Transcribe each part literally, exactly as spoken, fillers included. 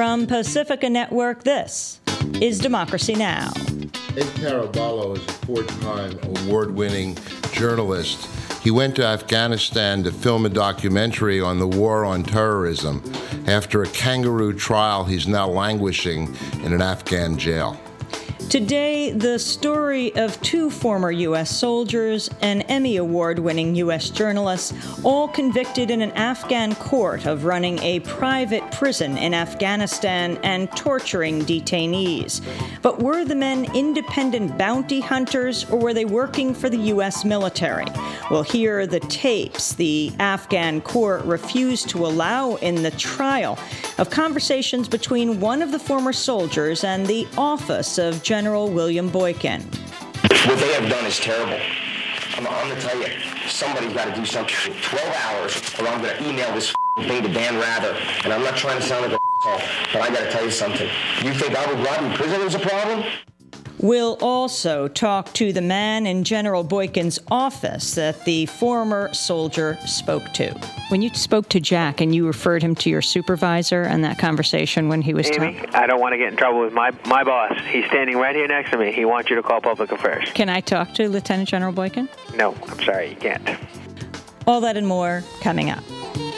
From Pacifica Network, this is Democracy Now! Ed Caraballo is a four-time award-winning journalist. He went to Afghanistan to film a documentary on the war on terrorism. After a kangaroo trial, he's now languishing in an Afghan jail. Today, the story of two former U S soldiers and Emmy Award-winning U S journalists, all convicted in an Afghan court of running a private prison in Afghanistan and torturing detainees. But were the men independent bounty hunters, or were they working for the U S military? Well, here are the tapes the Afghan court refused to allow in the trial of conversations between one of the former soldiers and the office of General William Boykin. What they have done is terrible. I'm, I'm going to tell you, somebody's got to do something. twelve hours, or I'm going to email this thing to Dan Rather. And I'm not trying to sound like a asshole, but I got to tell you something. You think Abu Ghraib prison is a problem? We'll also talk to the man in General Boykin's office that the former soldier spoke to. When you spoke to Jack and you referred him to your supervisor in that conversation when he was Amy, talking... I don't want to get in trouble with my, my boss. He's standing right here next to me. He wants you to call public affairs. Can I talk to Lieutenant General Boykin? No, I'm sorry, you can't. All that and more coming up.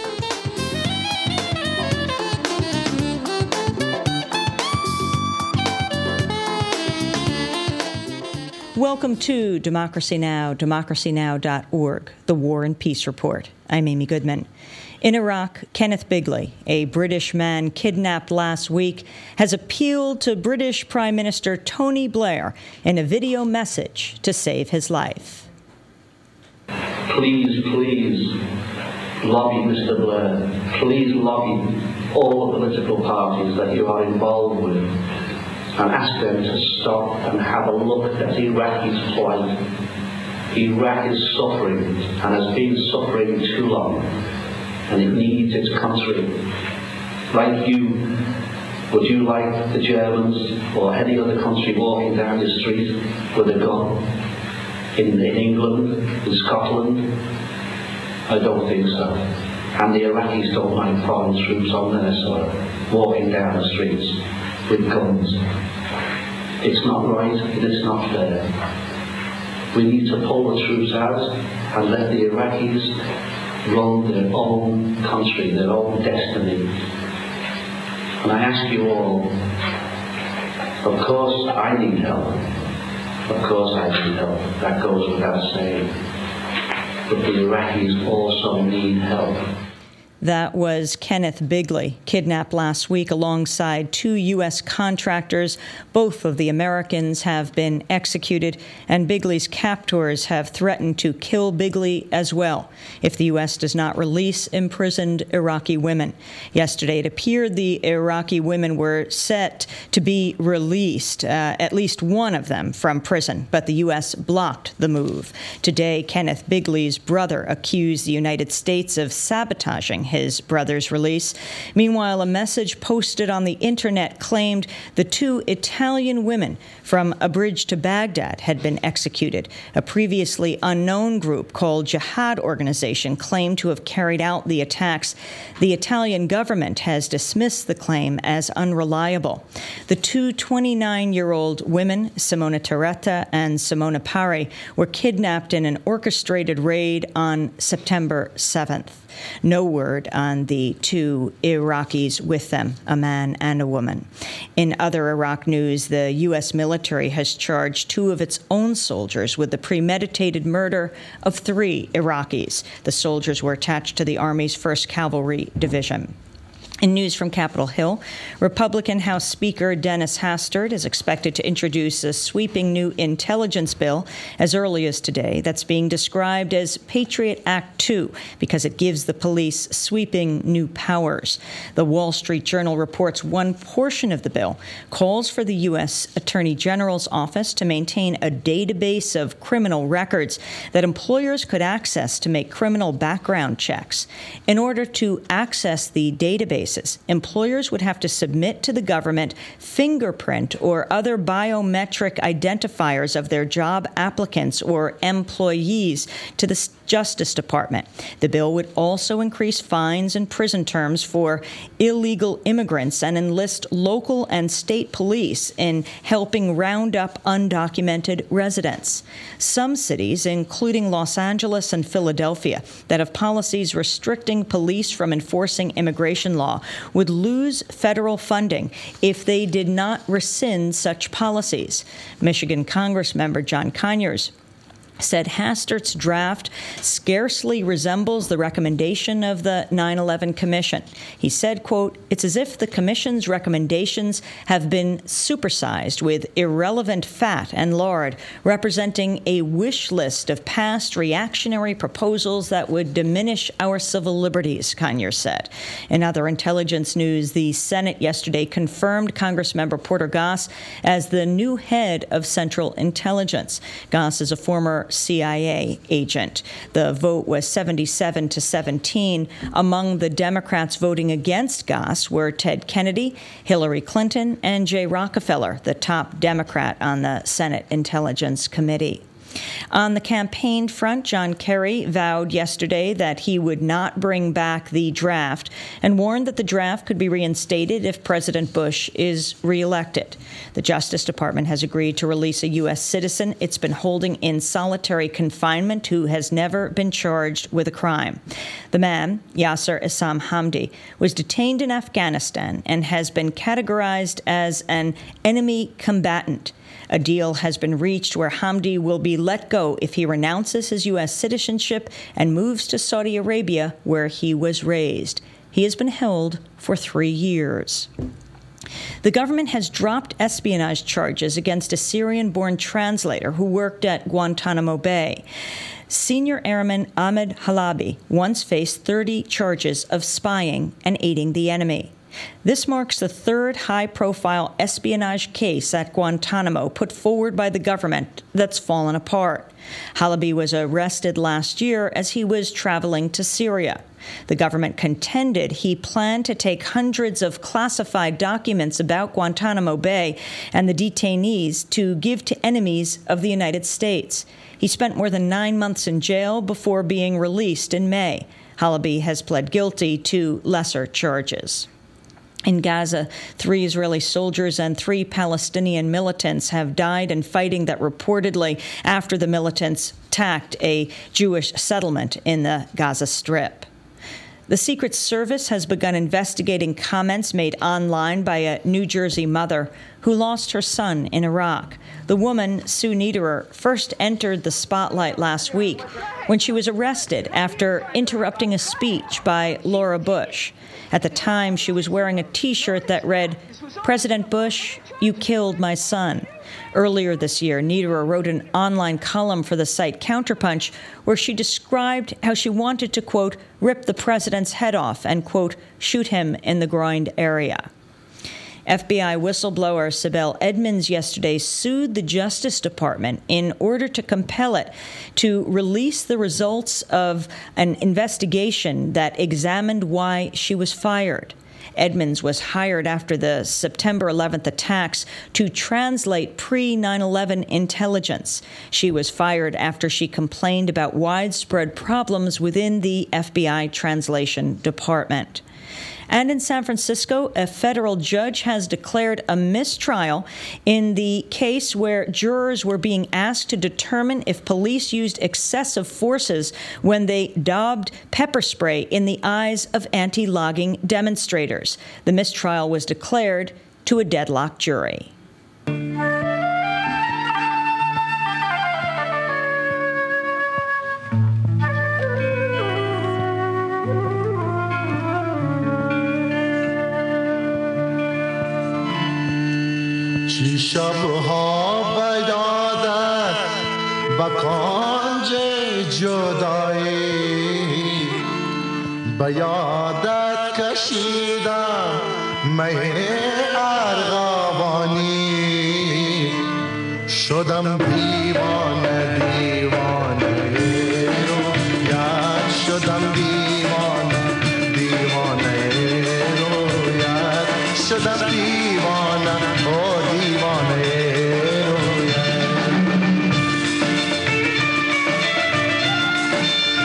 Welcome to Democracy Now!, democracy now dot org, the War and Peace Report. I'm Amy Goodman. In Iraq, Kenneth Bigley, a British man kidnapped last week, has appealed to British Prime Minister Tony Blair in a video message to save his life. Please, please, lobby Mister Blair. Please lobby all the political parties that you are involved with, and ask them to stop and have a look at Iraqi's plight. Iraq is suffering and has been suffering too long, and it needs its country. Like you, would you like the Germans or any other country walking down the street with a gun? In, in England, in Scotland? I don't think so. And the Iraqis don't like foreign troops on their soil, walking down the streets with guns. It's not right, and it's not fair. We need to pull the troops out and let the Iraqis run their own country, their own destiny. And I ask you all, of course I need help. Of course I need help. That goes without saying. But the Iraqis also need help. That was Kenneth Bigley, kidnapped last week alongside two U S contractors. Both of the Americans have been executed, and Bigley's captors have threatened to kill Bigley as well if the U S does not release imprisoned Iraqi women. Yesterday, it appeared the Iraqi women were set to be released, uh, at least one of them from prison, but the U S blocked the move. Today, Kenneth Bigley's brother accused the United States of sabotaging his brother's release. Meanwhile, a message posted on the internet claimed the two Italian women from a bridge to Baghdad had been executed. A previously unknown group called Jihad Organization claimed to have carried out the attacks. The Italian government has dismissed the claim as unreliable. The two twenty-nine-year-old women, Simona Teretta and Simona Pari, were kidnapped in an orchestrated raid on September seventh. No word on the two Iraqis with them, a man and a woman. In other Iraq news, the U S military has charged two of its own soldiers with the premeditated murder of three Iraqis. The soldiers were attached to the Army's first Cavalry Division. In news from Capitol Hill, Republican House Speaker Dennis Hastert is expected to introduce a sweeping new intelligence bill as early as today that's being described as Patriot Act two because it gives the police sweeping new powers. The Wall Street Journal reports one portion of the bill calls for the U S Attorney General's office to maintain a database of criminal records that employers could access to make criminal background checks. In order to access the database, employers would have to submit to the government fingerprint or other biometric identifiers of their job applicants or employees to the Justice Department. The bill would also increase fines and prison terms for illegal immigrants and enlist local and state police in helping round up undocumented residents. Some cities, including Los Angeles and Philadelphia, that have policies restricting police from enforcing immigration law would lose federal funding if they did not rescind such policies. Michigan Congressmember John Conyers said Hastert's draft scarcely resembles the recommendation of the nine eleven Commission. He said, quote, "It's as if the Commission's recommendations have been supersized with irrelevant fat and lard, representing a wish list of past reactionary proposals that would diminish our civil liberties," Conyers said. In other intelligence news, the Senate yesterday confirmed Congressmember Porter Goss as the new head of Central Intelligence. Goss is a former C I A agent. The vote was seventy-seven to seventeen. Among the Democrats voting against Goss were Ted Kennedy, Hillary Clinton, and Jay Rockefeller, the top Democrat on the Senate Intelligence Committee. On the campaign front, John Kerry vowed yesterday that he would not bring back the draft and warned that the draft could be reinstated if President Bush is reelected. The Justice Department has agreed to release a U S citizen it's been holding in solitary confinement who has never been charged with a crime. The man, Yasser Issam Hamdi, was detained in Afghanistan and has been categorized as an enemy combatant. A deal has been reached where Hamdi will be let go if he renounces his U S citizenship and moves to Saudi Arabia, where he was raised. He has been held for three years. The government has dropped espionage charges against a Syrian-born translator who worked at Guantanamo Bay. Senior Airman Ahmed Halabi once faced thirty charges of spying and aiding the enemy. This marks the third high-profile espionage case at Guantanamo put forward by the government that's fallen apart. Halabi was arrested last year as he was traveling to Syria. The government contended he planned to take hundreds of classified documents about Guantanamo Bay and the detainees to give to enemies of the United States. He spent more than nine months in jail before being released in May. Halabi has pled guilty to lesser charges. In Gaza, three Israeli soldiers and three Palestinian militants have died in fighting that reportedly after the militants attacked a Jewish settlement in the Gaza Strip. The Secret Service has begun investigating comments made online by a New Jersey mother who lost her son in Iraq. The woman, Sue Niederer, first entered the spotlight last week when she was arrested after interrupting a speech by Laura Bush. At the time, she was wearing a T-shirt that read, "President Bush, you killed my son." Earlier this year, Niederer wrote an online column for the site Counterpunch where she described how she wanted to, quote, rip the president's head off and, quote, shoot him in the groin area. F B I whistleblower Sibel Edmonds yesterday sued the Justice Department in order to compel it to release the results of an investigation that examined why she was fired. Edmonds was hired after the September eleventh attacks to translate pre nine eleven intelligence. She was fired after she complained about widespread problems within the F B I translation department. And in San Francisco, a federal judge has declared a mistrial in the case where jurors were being asked to determine if police used excessive forces when they daubed pepper spray in the eyes of anti-logging demonstrators. The mistrial was declared to a deadlocked jury. چی شبها بیادت با کنج جدایی بیادت کشیدم می ارغوانی شدم دیوانه دیوانه رویت شدم دیوانه دیوانه رویت شدم دیوانه او دیوانه رویت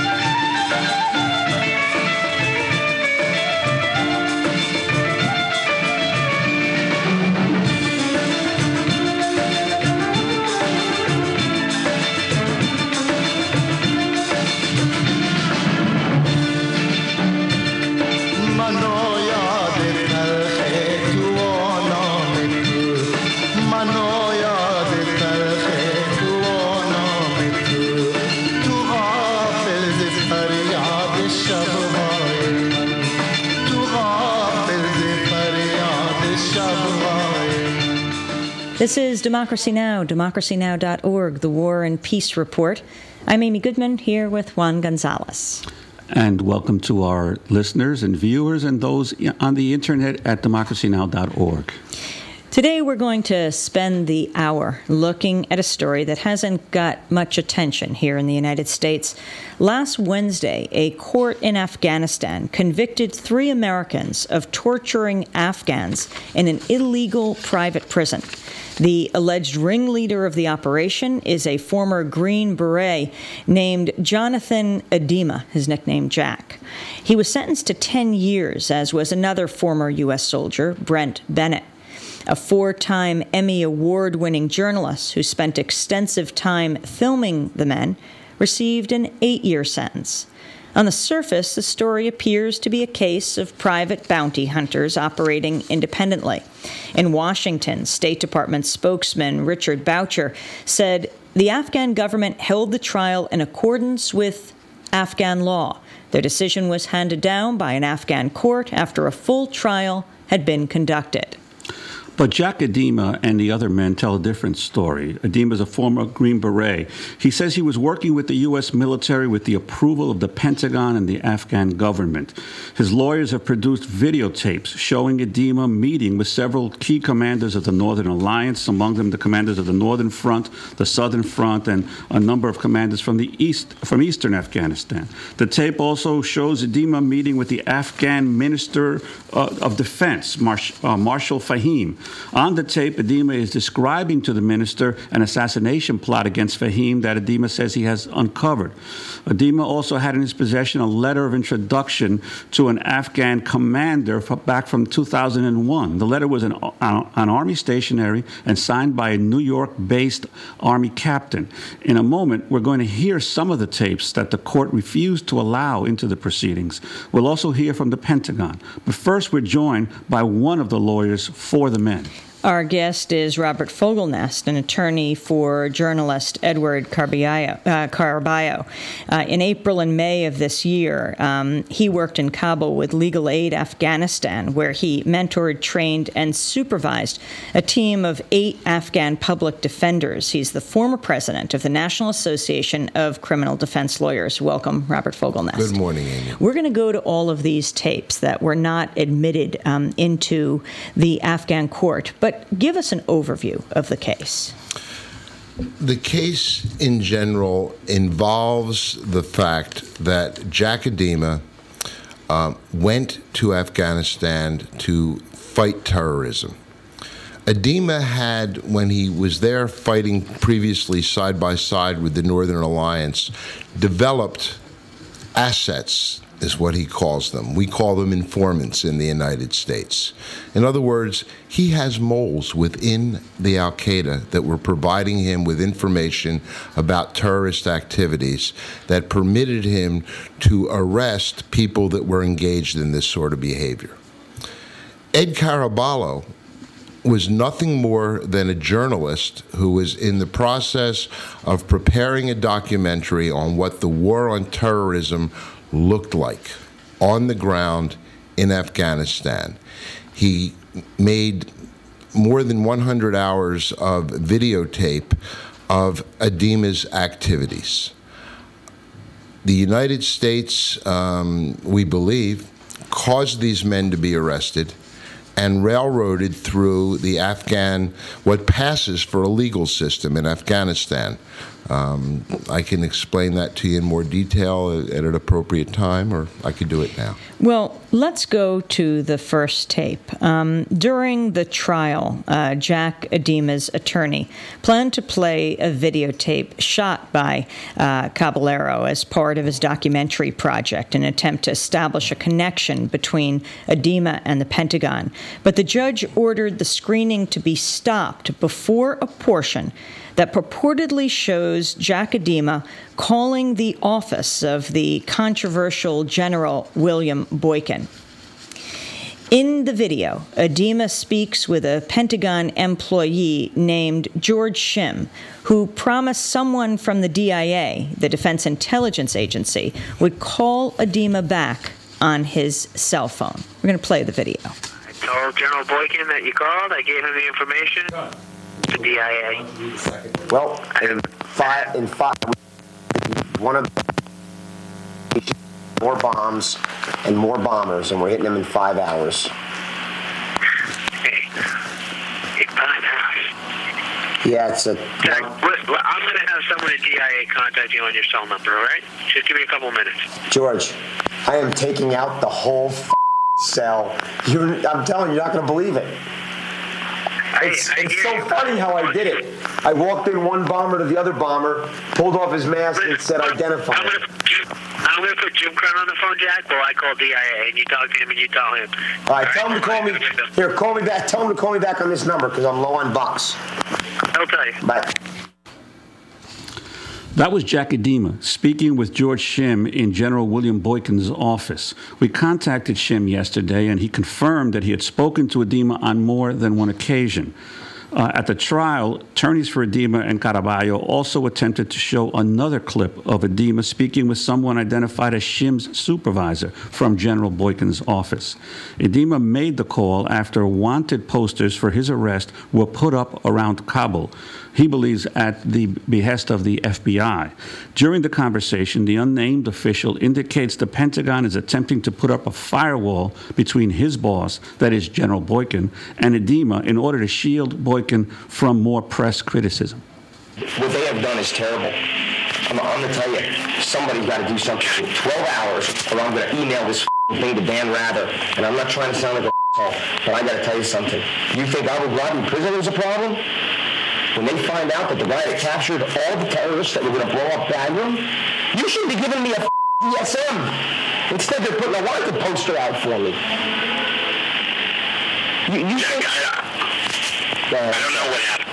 This is Democracy Now!, democracy now dot org, the War and Peace Report. I'm Amy Goodman, here with Juan Gonzalez. And welcome to our listeners and viewers and those on the internet at democracy now dot org. Today we're going to spend the hour looking at a story that hasn't got much attention here in the United States. Last Wednesday, a court in Afghanistan convicted three Americans of torturing Afghans in an illegal private prison. The alleged ringleader of the operation is a former Green Beret named Jonathan Adema, his nickname Jack. He was sentenced to ten years, as was another former U S soldier, Brent Bennett. A four-time Emmy Award-winning journalist who spent extensive time filming the men received an eight-year sentence. On the surface, the story appears to be a case of private bounty hunters operating independently. In Washington, State Department spokesman Richard Boucher said the Afghan government held the trial in accordance with Afghan law. Their decision was handed down by an Afghan court after a full trial had been conducted. But Jack Adema and the other men tell a different story. Adema is a former Green Beret. He says he was working with the U S military with the approval of the Pentagon and the Afghan government. His lawyers have produced videotapes showing Adema meeting with several key commanders of the Northern Alliance, among them the commanders of the Northern Front, the Southern Front, and a number of commanders from the east, from eastern Afghanistan. The tape also shows Adema meeting with the Afghan Minister uh, of Defense, Marsh, uh, Marshal Fahim. On the tape, Adema is describing to the minister an assassination plot against Fahim that Adema says he has uncovered. Adema also had in his possession a letter of introduction to an Afghan commander back from two thousand one. The letter was an, an Army stationery and signed by a New York-based Army captain. In a moment, we're going to hear some of the tapes that the court refused to allow into the proceedings. We'll also hear from the Pentagon. But first, we're joined by one of the lawyers for the men. Our guest is Robert Fogelnest, an attorney for journalist Edward Caraballo. Uh, Caraballo. Uh, in April and May of this year, um, he worked in Kabul with Legal Aid Afghanistan, where he mentored, trained, and supervised a team of eight Afghan public defenders. He's the former president of the National Association of Criminal Defense Lawyers. Welcome, Robert Fogelnest. Good morning, Amy. We're going to go to all of these tapes that were not admitted um, into the Afghan court, but But give us an overview of the case. The case in general involves the fact that Jack Adema uh, went to Afghanistan to fight terrorism. Adema had, when he was there fighting previously side by side with the Northern Alliance, developed assets, is what he calls them. We call them informants in the United States. In other words, he has moles within the Al-Qaeda that were providing him with information about terrorist activities that permitted him to arrest people that were engaged in this sort of behavior. Ed Caraballo was nothing more than a journalist who was in the process of preparing a documentary on what the war on terrorism looked like on the ground in Afghanistan. He made more than one hundred hours of videotape of Adema's activities. The United States, um, we believe, caused these men to be arrested and railroaded through the Afghan, what passes for a legal system in Afghanistan. Um, I can explain that to you in more detail at an appropriate time, or I could do it now. Well, let's go to the first tape. Um, during the trial, uh, Jack Adema's attorney planned to play a videotape shot by uh, Caballero as part of his documentary project, an attempt to establish a connection between Adema and the Pentagon. But the judge ordered the screening to be stopped before a portion that purportedly shows Jack Adema calling the office of the controversial General William Boykin. In the video, Adema speaks with a Pentagon employee named George Shim, who promised someone from the D I A, the Defense Intelligence Agency, would call Adema back on his cell phone. We're going to play the video. I told General Boykin that you called. I gave him the information. The the D I A? Well, in five, in five, one of the more bombs and more bombers, and we're hitting them in five hours. Hey, in five hours? Yeah, it's a. Jack, I'm going to have someone at D I A contact you on your cell number, all right? Just give me a couple minutes. George, I am taking out the whole f- cell. You're, I'm telling you, you're not going to believe it. It's, I, I it's so you. funny how I did it. I walked in one bomber to the other bomber, pulled off his mask, and said, "Identify." I'm going to put Jim, I'm going to put Jim Crown on the phone, Jack, while I call D I A, and you talk to him, and you tell him. All right, tell him to call me. Here, call me back. Tell him to call me back on this number because I'm low on bucks. I'll tell you. Bye. That was Jack Edema speaking with George Shim in General William Boykin's office. We contacted Shim yesterday, and he confirmed that he had spoken to Edema on more than one occasion. Uh, at the trial, attorneys for Edema and Caraballo also attempted to show another clip of Edema speaking with someone identified as Shim's supervisor from General Boykin's office. Edema made the call after wanted posters for his arrest were put up around Kabul. He believes at the behest of the F B I. During the conversation, the unnamed official indicates the Pentagon is attempting to put up a firewall between his boss, that is General Boykin, and Edema in order to shield Boykin from more press criticism. What they have done is terrible. I'm, I'm going to tell you, somebody's got to do something. twelve hours, or I'm going to email this thing to Dan Rather, and I'm not trying to sound like a but I got to tell you something. You think I would rob prisoners a problem? When they find out that the guy that captured all the terrorists that were going to blow up Bagram, you shouldn't be giving me a D S M. Instead, they're putting a wanted poster out for me. You, you Jack, think... I, I don't know what happened.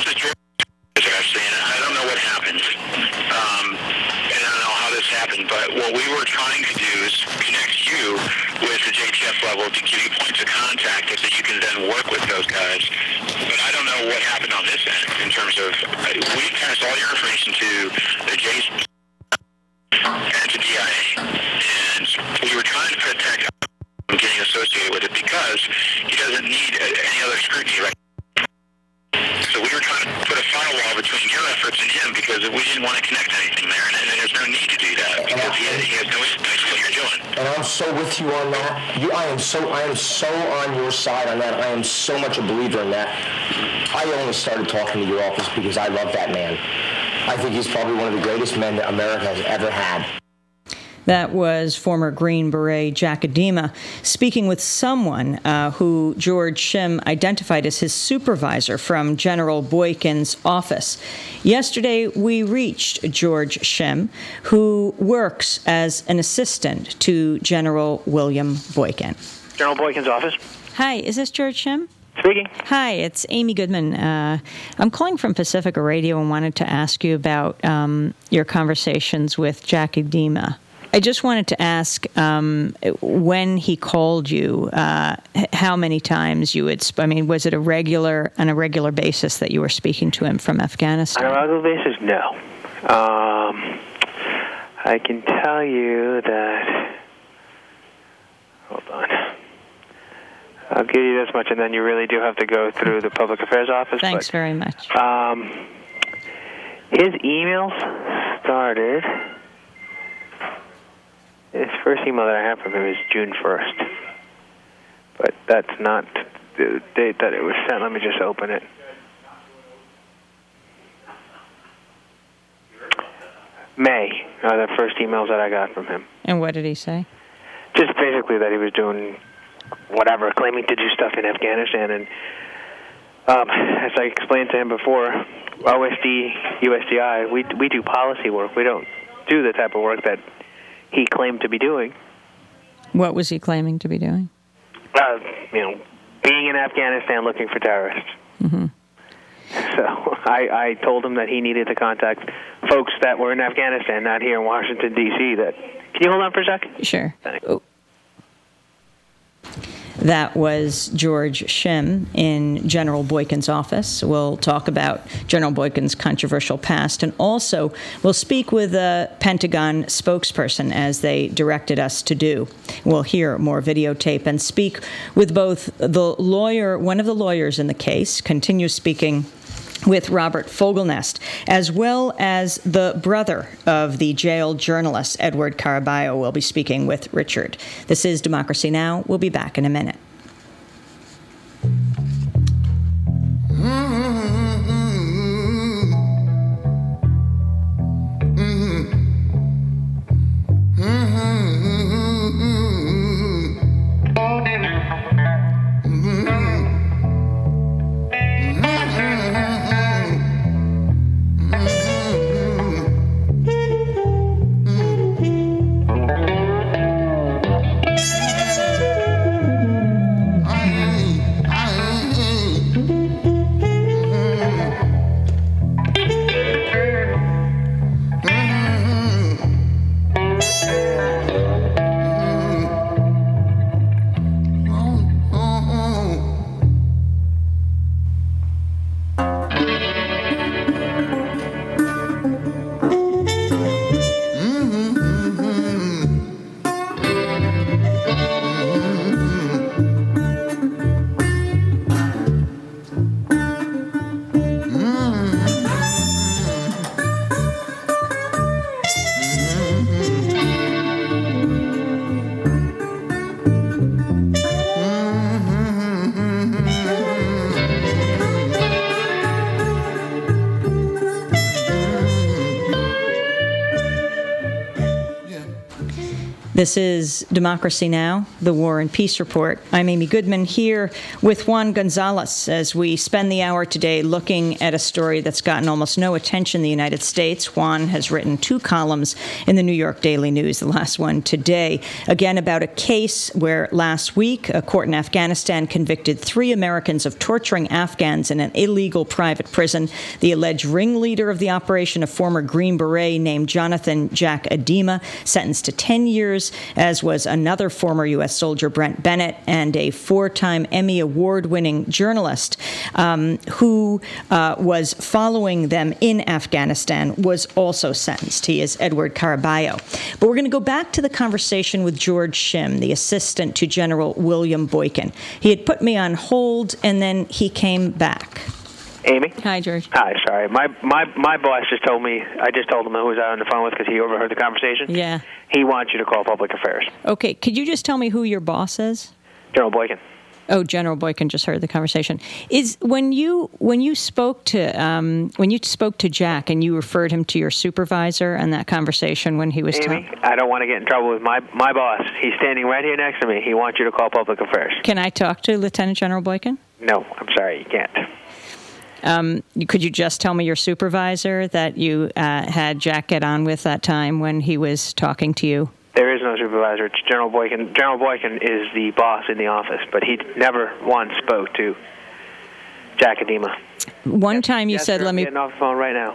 I don't know what happened. Um, and I don't know how this happened, but what we were trying to do is connect you with the J T F level to give you points of contact so that you can then work with those guys. But I don't know what happened on this end in terms of, uh, we passed all your information to the J T F and to D I A. And we were trying to protect him from getting associated with it because he doesn't need any other scrutiny right now. So we were trying to put a firewall between your efforts and him because we didn't want to connect anything there, and, and there's no need to do that because he has, he has no idea what you're doing. And I'm so with you on that. You, I am so, I am so on your side on that. I am so much a believer in that. I only started talking to your office because I love that man. I think he's probably one of the greatest men that America has ever had. That was former Green Beret Jack Edema speaking with someone uh, who George Shim identified as his supervisor from General Boykin's office. Yesterday, we reached George Shim, who works as an assistant to General William Boykin. General Boykin's office. Hi, is this George Shim? Speaking. Hi, it's Amy Goodman. Uh, I'm calling from Pacifica Radio and wanted to ask you about um, your conversations with Jack Edema. I just wanted to ask um, when he called you, uh, how many times you would, sp- I mean, was it a regular, on a regular basis that you were speaking to him from Afghanistan? On a regular basis, no. Um, I can tell you that, hold on. I'll give you this much, and then you really do have to go through the Public Affairs Office. Thanks but, very much. Um, his emails started... His first email that I have from him is June first. But that's not the date that it was sent. Let me just open it. May are the first emails that I got from him. And what did he say? Just basically that he was doing whatever, claiming to do stuff in Afghanistan. And um, as I explained to him before, O S D, U S D I, we, we do policy work. We don't do the type of work that he claimed to be doing. What was he claiming to be doing? Uh, you know, being in Afghanistan looking for terrorists. Mm-hmm. So I, I told him that he needed to contact folks that were in Afghanistan, not here in Washington, D C That Can you hold on for a second? Sure. Oh. That was George Shim in General Boykin's office. We'll talk about General Boykin's controversial past, and also we'll speak with a Pentagon spokesperson, as they directed us to do. We'll hear more videotape and speak with both the lawyer, one of the lawyers in the case, continue speaking with Robert Fogelnest, as well as the brother of the jailed journalist, Edward Caraballo, will be speaking with Richard. This is Democracy Now! We'll be back in a minute. This is Democracy Now!, the War and Peace Report. I'm Amy Goodman here with Juan Gonzalez as we spend the hour today looking at a story that's gotten almost no attention in the United States. Juan has written two columns in the New York Daily News, the last one today, again about a case where last week a court in Afghanistan convicted three Americans of torturing Afghans in an illegal private prison. The alleged ringleader of the operation, a former Green Beret named Jonathan Jack Adema, sentenced to ten years, as was another former U S soldier, Brent Bennett, and a four-time Emmy Award-winning journalist um, who uh, was following them in Afghanistan, was also sentenced. He is Edward Caraballo. But we're going to go back to the conversation with George Shim, the assistant to General William Boykin. He had put me on hold, and then he came back. Amy? Hi, George. Hi, sorry. My, my my boss just told me, I just told him who was I on the phone with because he overheard the conversation. Yeah. He wants you to call Public Affairs. Okay. Could you just tell me who your boss is? General Boykin. Oh, General Boykin just heard the conversation. Is when you when you spoke to um, when you spoke to Jack and you referred him to your supervisor and that conversation when he was Amy, talking? I don't want to get in trouble with my my boss. He's standing right here next to me. He wants you to call Public Affairs. Can I talk to Lieutenant General Boykin? No, I'm sorry, you can't. Um, could you just tell me your supervisor that you uh, had Jack get on with that time when he was talking to you? There is no supervisor. It's General Boykin. General Boykin is the boss in the office, but he never once spoke to Jack Adema. One yes, time you yes, said, sir, let I'm me... getting off the phone right now.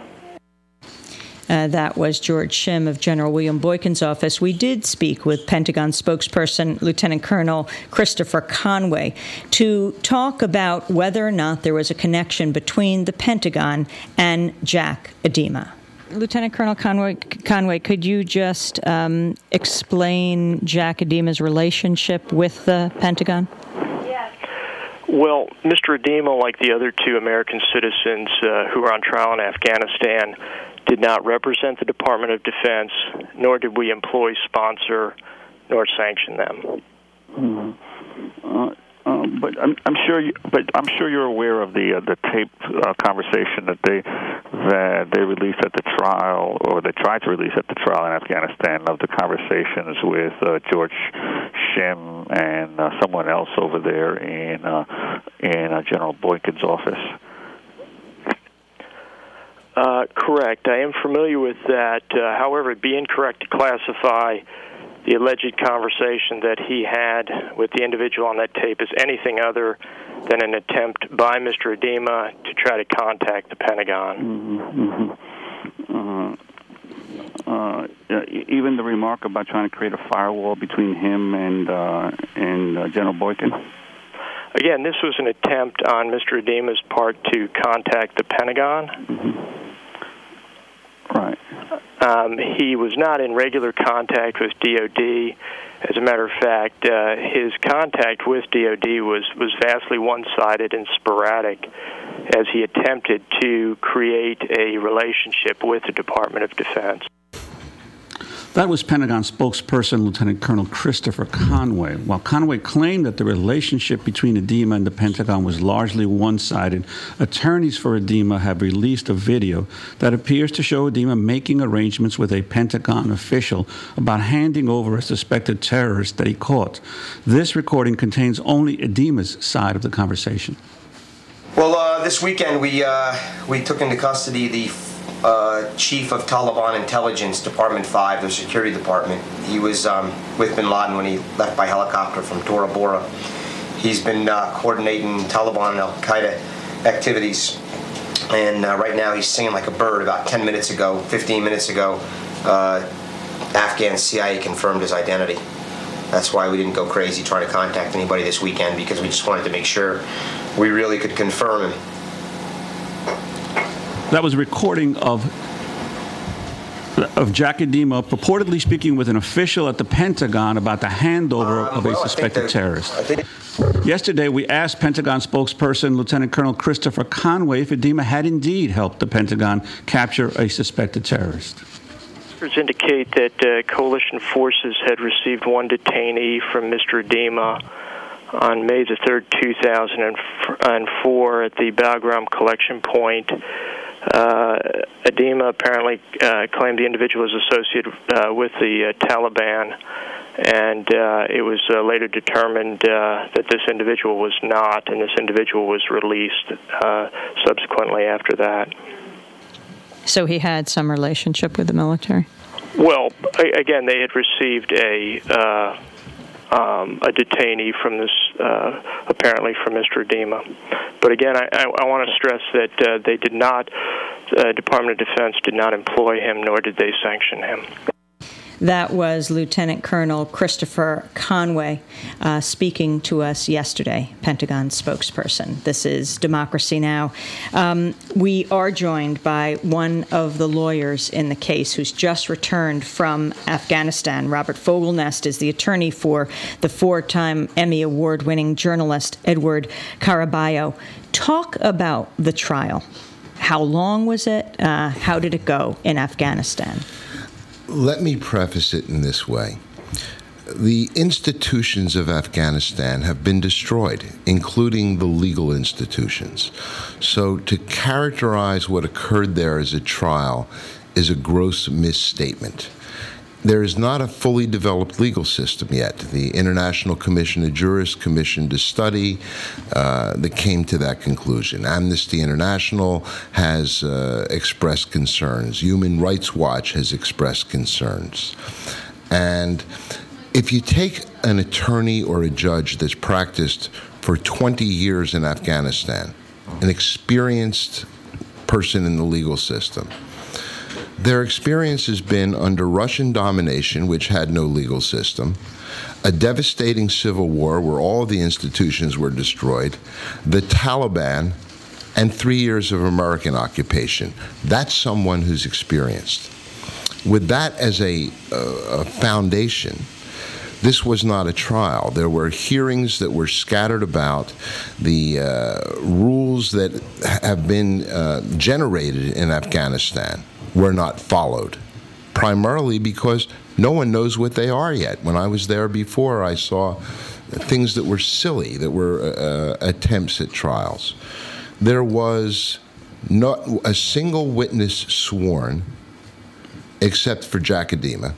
Uh, that was George Shim of General William Boykin's office. We did speak with Pentagon spokesperson Lieutenant Colonel Christopher Conway to talk about whether or not there was a connection between the Pentagon and Jack Adema. Lieutenant Colonel Conway, Conway, could you just um, explain Jack Adema's relationship with the Pentagon? Well, Mister Adema, like the other two American citizens uh, who are on trial in Afghanistan, did not represent the Department of Defense, nor did we employ, sponsor, nor sanction them. Mm-hmm. Uh, uh, but I'm, I'm sure, you, but I'm sure you're aware of the uh, the tape uh, conversation that they that they released at the trial, or they tried to release at the trial in Afghanistan, of the conversations with uh, George Shim and uh, someone else over there in uh, in uh, General Boykin's office. Uh, correct. I am familiar with that. Uh, however, it'd be incorrect to classify the alleged conversation that he had with the individual on that tape as anything other than an attempt by Mister Adema to try to contact the Pentagon. Mm-hmm. Mm-hmm. Uh, uh, even the remark about trying to create a firewall between him and uh, and uh, General Boykin. Again, this was an attempt on Mister Adema's part to contact the Pentagon. Mm-hmm. Right. Um, he was not in regular contact with D O D. As a matter of fact, uh, his contact with D O D was, was vastly one-sided and sporadic as he attempted to create a relationship with the Department of Defense. That was Pentagon spokesperson Lieutenant Colonel Christopher Conway. While Conway claimed that the relationship between Edema and the Pentagon was largely one-sided, attorneys for Edema have released a video that appears to show Edema making arrangements with a Pentagon official about handing over a suspected terrorist that he caught. This recording contains only Edema's side of the conversation. Well, uh, this weekend we uh, we took into custody the Uh, chief of Taliban Intelligence, Department five, the security department. He was um, with bin Laden when he left by helicopter from Tora Bora. He's been uh, coordinating Taliban and Al-Qaeda activities, and uh, right now he's singing like a bird. About ten minutes ago, fifteen minutes ago, uh, Afghan C I A confirmed his identity. That's why we didn't go crazy trying to contact anybody this weekend, because we just wanted to make sure we really could confirm him. That was a recording of of Jack Edema purportedly speaking with an official at the Pentagon about the handover um, of a well, suspected that, terrorist. Yesterday, we asked Pentagon spokesperson Lieutenant Colonel Christopher Conway if Edema had indeed helped the Pentagon capture a suspected terrorist. Records indicate that uh, coalition forces had received one detainee from Mister Edema on May the third, two thousand four at the Bagram collection point. Uh, Edema apparently uh, claimed the individual was associated uh, with the uh, Taliban, and uh, it was uh, later determined uh, that this individual was not, and this individual was released uh, subsequently after that. So he had some relationship with the military? Well, again, they had received a uh, um, a detainee from this, uh, apparently from Mister Edema. But again, I, I, I want to stress that uh, they did not, uh, Department of Defense did not employ him, nor did they sanction him. That was Lieutenant Colonel Christopher Conway uh, speaking to us yesterday, Pentagon spokesperson. This is Democracy Now! Um, we are joined by one of the lawyers in the case who's just returned from Afghanistan. Robert Fogelnest is the attorney for the four-time Emmy Award-winning journalist Edward Caraballo. Talk about the trial. How long was it? Uh, how did it go in Afghanistan? Let me preface it in this way. The institutions of Afghanistan have been destroyed, including the legal institutions. So to characterize what occurred there as a trial is a gross misstatement. There is not a fully developed legal system yet. The International Commission of Jurists commissioned a study uh, that came to that conclusion. Amnesty International has uh, expressed concerns. Human Rights Watch has expressed concerns. And if you take an attorney or a judge that's practiced for twenty years in Afghanistan, an experienced person in the legal system, their experience has been under Russian domination, which had no legal system, a devastating civil war where all of the institutions were destroyed, the Taliban, and three years of American occupation. That's someone who's experienced. With that as a, uh, a foundation, this was not a trial. There were hearings that were scattered about. The uh, rules that have been uh, generated in Afghanistan were not followed, primarily because no one knows what they are yet. When I was there before, I saw things that were silly, that were uh, attempts at trials. There was not a single witness sworn, except for Jack Edema.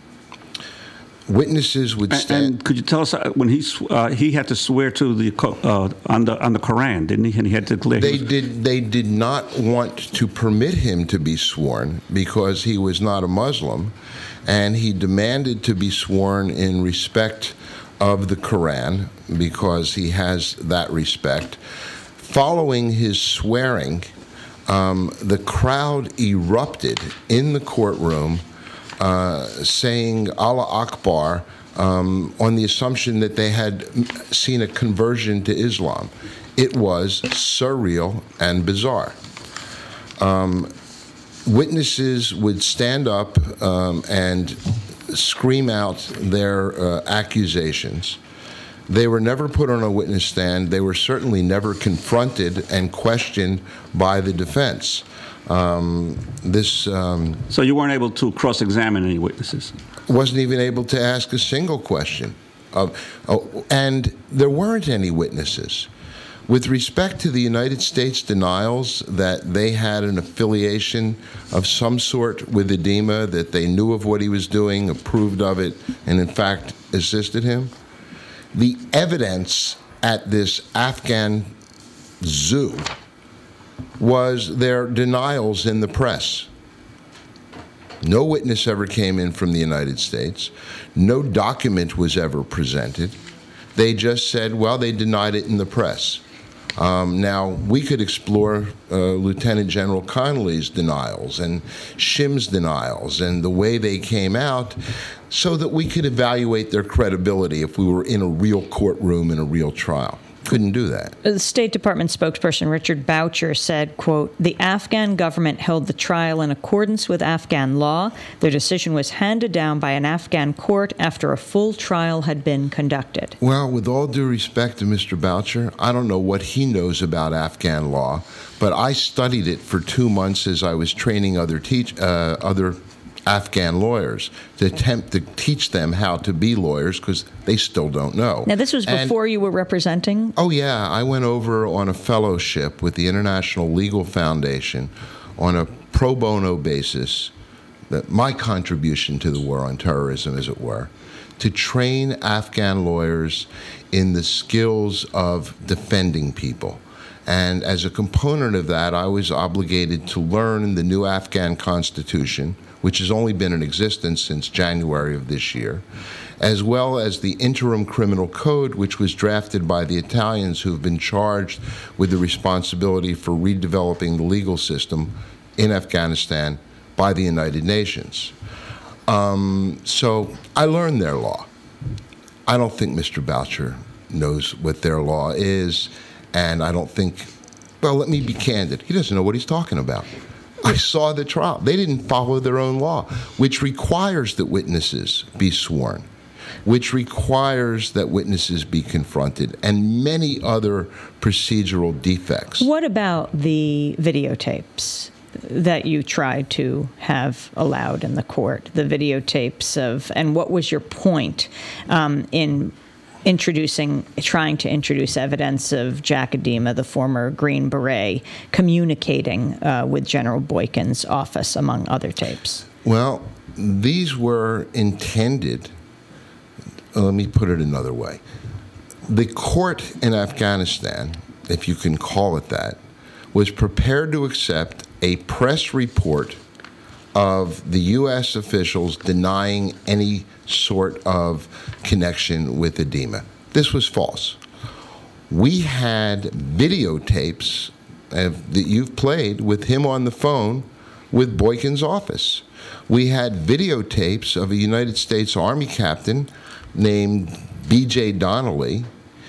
Witnesses would stand. And, and could you tell us uh, when he uh, he had to swear to the uh, on the on the Quran, didn't he? And he had to declare. They did. They did not want to permit him to be sworn because he was not a Muslim, and he demanded to be sworn in respect of the Quran because he has that respect. Following his swearing, um, the crowd erupted in the courtroom. Uh, saying Allah Akbar um, on the assumption that they had seen a conversion to Islam. It was surreal and bizarre. Um, witnesses would stand up um, and scream out their uh, accusations. They were never put on a witness stand. They were certainly never confronted and questioned by the defense. Um, this. Um, so you weren't able to cross-examine any witnesses? Wasn't even able to ask a single question. Uh, oh, and there weren't any witnesses. With respect to the United States denials that they had an affiliation of some sort with Edema, that they knew of what he was doing, approved of it, and in fact assisted him, the evidence at this Afghan zoo was their denials in the press. No witness ever came in from the United States. No document was ever presented. They just said, well, they denied it in the press. Um, now, we could explore uh, Lieutenant General Connolly's denials and Shim's denials and the way they came out so that we could evaluate their credibility if we were in a real courtroom in a real trial. Couldn't do that. The State Department spokesperson Richard Boucher said, quote, the Afghan government held the trial in accordance with Afghan law. Their decision was handed down by an Afghan court after a full trial had been conducted. Well, with all due respect to Mister Boucher, I don't know what he knows about Afghan law, but I studied it for two months as I was training other teach uh, other Afghan lawyers to attempt to teach them how to be lawyers because they still don't know. Now, this was before and, you were representing? Oh, yeah. I went over on a fellowship with the International Legal Foundation on a pro bono basis, that my contribution to the war on terrorism, as it were, to train Afghan lawyers in the skills of defending people. And as a component of that, I was obligated to learn the new Afghan constitution, which has only been in existence since January of this year, as well as the interim criminal code, which was drafted by the Italians who've been charged with the responsibility for redeveloping the legal system in Afghanistan by the United Nations. Um, so I learned their law. I don't think Mister Boucher knows what their law is, and I don't think, well, let me be candid, he doesn't know what he's talking about. I saw the trial. They didn't follow their own law, which requires that witnesses be sworn, which requires that witnesses be confronted, and many other procedural defects. What about the videotapes that you tried to have allowed in the court? The videotapes of, and what was your point um, in introducing, trying to introduce evidence of Jack Edema, the former Green Beret, communicating uh, with General Boykin's office, among other tapes? Well, these were intended, uh, let me put it another way. The court in Afghanistan, if you can call it that, was prepared to accept a press report of the U S officials denying any sort of connection with Edema. This was false. We had videotapes of, that you've played with him on the phone with Boykin's office. We had videotapes of a United States Army captain named B J Donnelly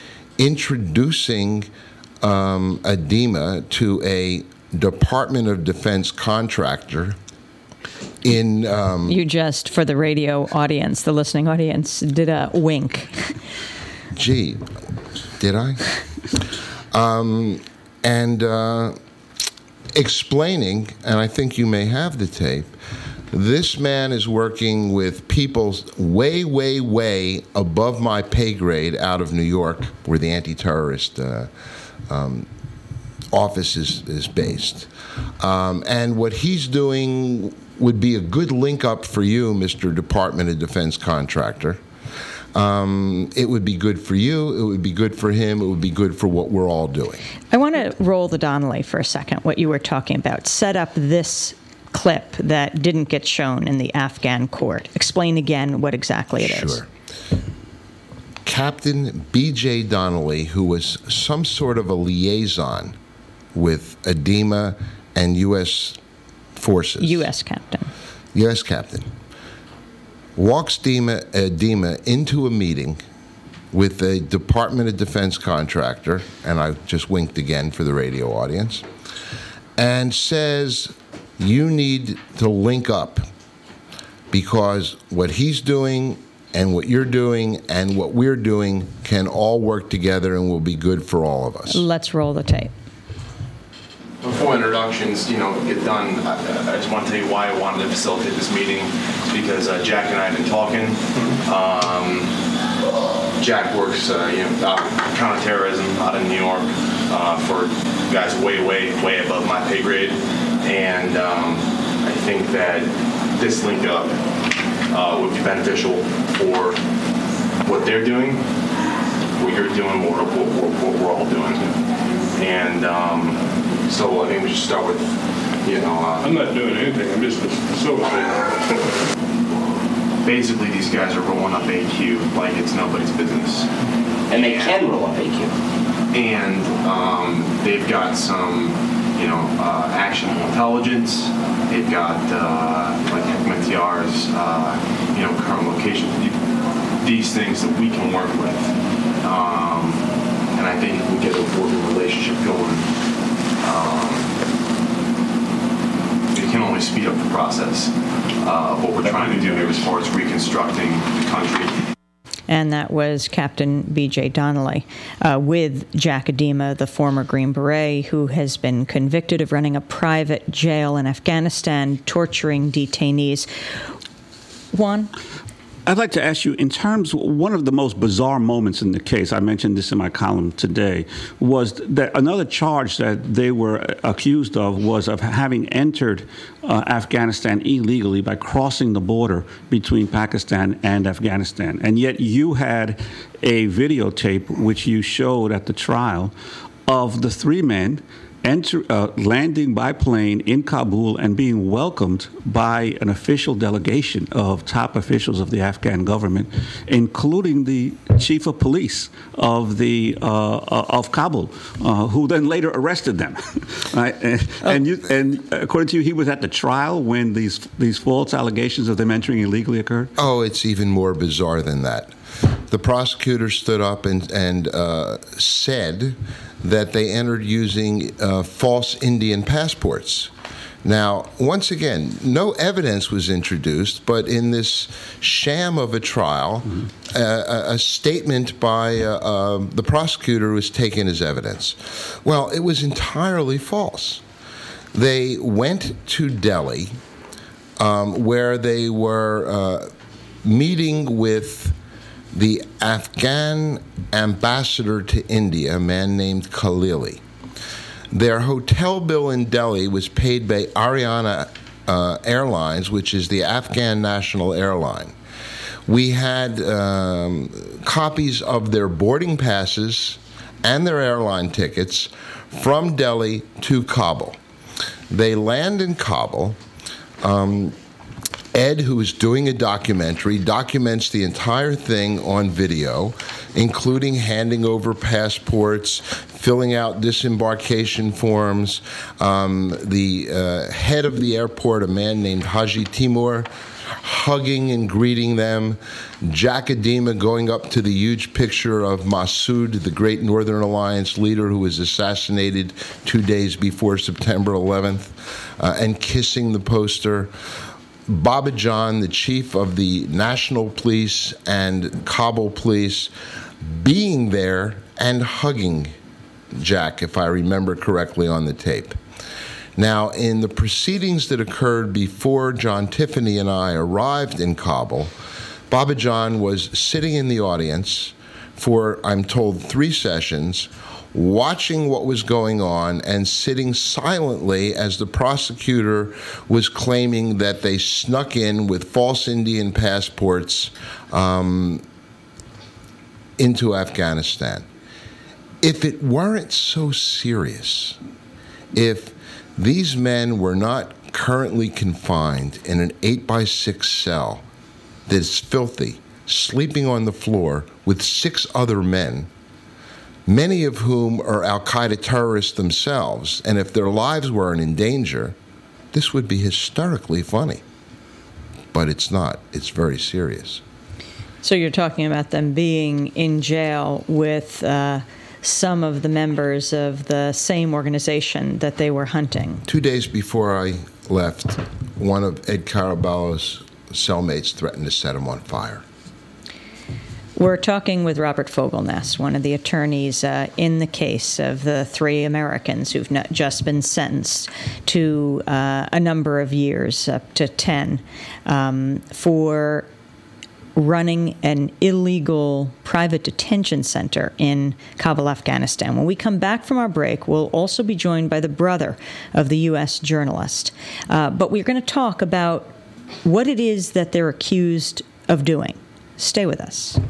introducing um, Edema to a Department of Defense contractor in... Um, you just, for the radio audience, the listening audience, did a wink. Gee, did I? Um, and uh, explaining, and I think you may have the tape, this man is working with people way, way, way above my pay grade out of New York, where the anti-terrorist uh, um, office is, is based. Um, and what he's doing would be a good link up for you, Mister Department of Defense contractor. Um, it would be good for you, it would be good for him, it would be good for what we're all doing. I want to roll the Donnelly for a second, what you were talking about. Set up this clip that didn't get shown in the Afghan court. Explain again what exactly it is. Sure. Captain B J Donnelly, who was some sort of a liaison with Edema and U S forces. U S captain. U S captain. Walks Edema, Edema into a meeting with a Department of Defense contractor, and I just winked again for the radio audience, and says you need to link up, because what he's doing and what you're doing and what we're doing can all work together and will be good for all of us. Let's roll the tape. Before introductions, you know, get done, I, I just want to tell you why I wanted to facilitate this meeting. It's because uh, Jack and I have been talking. Um, Jack works, uh, you know, out counterterrorism out in New York uh, for guys way, way, way above my pay grade, and um, I think that this link up uh, would be beneficial for what they're doing, what you're doing, what, what, what, what we're all doing, and. Um, So I think we should start with, you know... Uh, I'm not doing anything. I'm just facilitating. Basically, these guys are rolling up A Q like it's nobody's business. And they can roll up A Q. And um, they've got some, you know, uh, actionable intelligence. They've got, uh, like M T R's, uh, you know, current location. These things that we can work with. Um, and I think if we get a working relationship going, Um, it can only speed up the process uh, of what we're trying to do here as far as reconstructing the country. And that was Captain B J Donnelly uh, with Jack Adema, the former Green Beret, who has been convicted of running a private jail in Afghanistan, torturing detainees. Juan? I'd like to ask you, in terms, one of the most bizarre moments in the case, I mentioned this in my column today, was that another charge that they were accused of was of having entered uh, Afghanistan illegally by crossing the border between Pakistan and Afghanistan. And yet you had a videotape, which you showed at the trial, of the three men Enter, uh, landing by plane in Kabul and being welcomed by an official delegation of top officials of the Afghan government, including the chief of police of the uh, of Kabul, uh, who then later arrested them. Right? And, and, you, and according to you, he was at the trial when these these false allegations of them entering illegally occurred? Oh, it's even more bizarre than that. The prosecutor stood up and, and uh, said that they entered using uh, false Indian passports. Now, once again, no evidence was introduced, but in this sham of a trial, mm-hmm. uh, a, a statement by uh, uh, the prosecutor was taken as evidence. Well, it was entirely false. They went to Delhi, um, where they were uh, meeting with the Afghan ambassador to India, a man named Khalili. Their hotel bill in Delhi was paid by Ariana uh, Airlines, which is the Afghan national airline. We had um, copies of their boarding passes and their airline tickets from Delhi to Kabul. They land in Kabul. Um, Ed, who is doing a documentary, documents the entire thing on video, including handing over passports, filling out disembarkation forms. Um, the uh, head of the airport, a man named Haji Timur, hugging and greeting them. Jack Adema going up to the huge picture of Massoud, the great Northern Alliance leader who was assassinated two days before September eleventh, uh, and kissing the poster. Baba John, the chief of the National Police and Kabul Police, being there and hugging Jack, if I remember correctly on the tape. Now, in the proceedings that occurred before John Tiffany and I arrived in Kabul, Baba John was sitting in the audience for, I'm told, three sessions, watching what was going on and sitting silently as the prosecutor was claiming that they snuck in with false Indian passports um, into Afghanistan. If it weren't so serious, if these men were not currently confined in an eight by six cell that's filthy, sleeping on the floor with six other men, many of whom are al-Qaeda terrorists themselves, and if their lives weren't in danger, this would be hysterically funny. But it's not. It's very serious. So you're talking about them being in jail with uh, some of the members of the same organization that they were hunting. Two days before I left, one of Ed Caraballo's cellmates threatened to set him on fire. We're talking with Robert Fogelnest, one of the attorneys uh, in the case of the three Americans who've not just been sentenced to uh, a number of years, up to ten, um, for running an illegal private detention center in Kabul, Afghanistan. When we come back from our break, we'll also be joined by the brother of the U S journalist. Uh, but we're going to talk about what it is that they're accused of doing. Stay with us.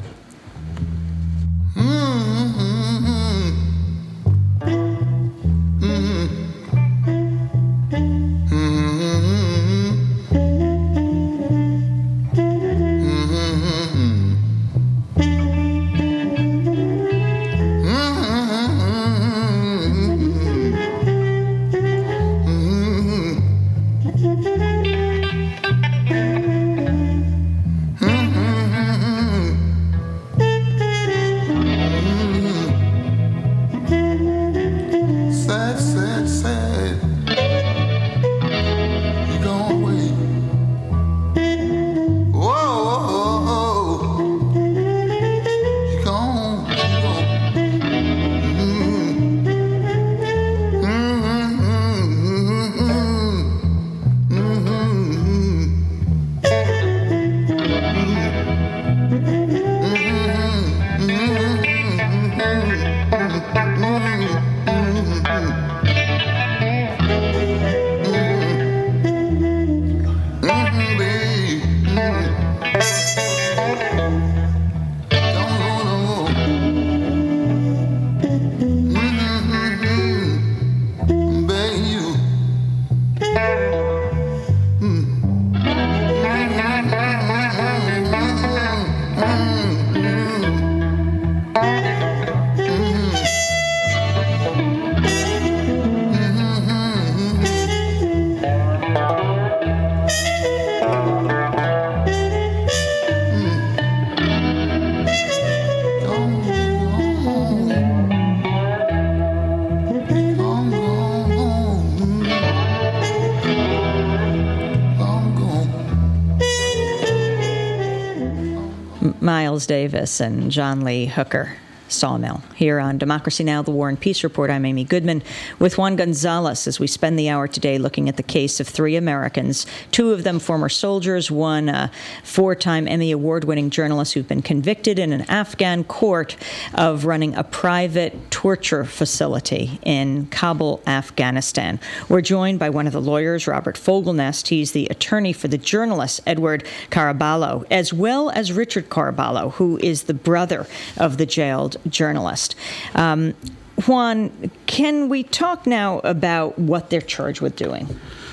Miles Davis and John Lee Hooker Sawmill. Here on Democracy Now!, The War and Peace Report, I'm Amy Goodman with Juan Gonzalez as we spend the hour today looking at the case of three Americans, two of them former soldiers, one a four-time Emmy Award-winning journalist who've been convicted in an Afghan court of running a private torture facility in Kabul, Afghanistan. We're joined by one of the lawyers, Robert Fogelnest. He's the attorney for the journalist, Edward Caraballo, as well as Richard Caraballo, who is the brother of the jailed journalist. Um, Juan, can we talk now about what they're charged with doing?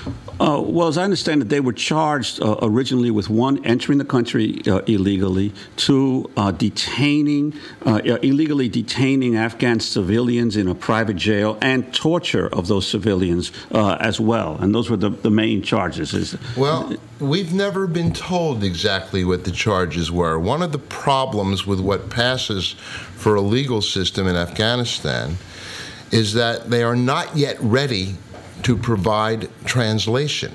Uh, well, as I understand it, they were charged uh, originally with, one, entering the country uh, illegally, two, uh, detaining, uh, illegally detaining Afghan civilians in a private jail, and torture of those civilians uh, as well. And those were the, the main charges. Is, well, we've never been told exactly what the charges were. One of the problems with what passes for a legal system in Afghanistan is that they are not yet ready to provide translation.